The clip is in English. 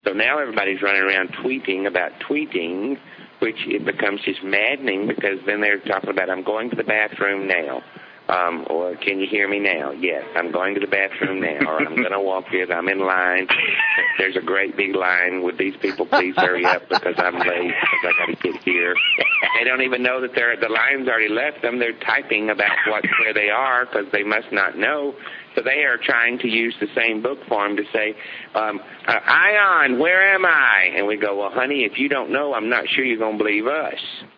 So now everybody's running around tweeting about tweeting, which it becomes just maddening because then they're talking about, I'm going to the bathroom now. Or can you hear me now? Yes, I'm going to the bathroom now. Or I'm going to walk in. I'm in line. There's a great big line. Would these people please hurry up because I'm late because I got to get here. They don't even know that the line's already left them. They're typing about where they are because they must not know. So they are trying to use the same book form to say, Ion, where am I? And we go, well, honey, if you don't know, I'm not sure you're going to believe us.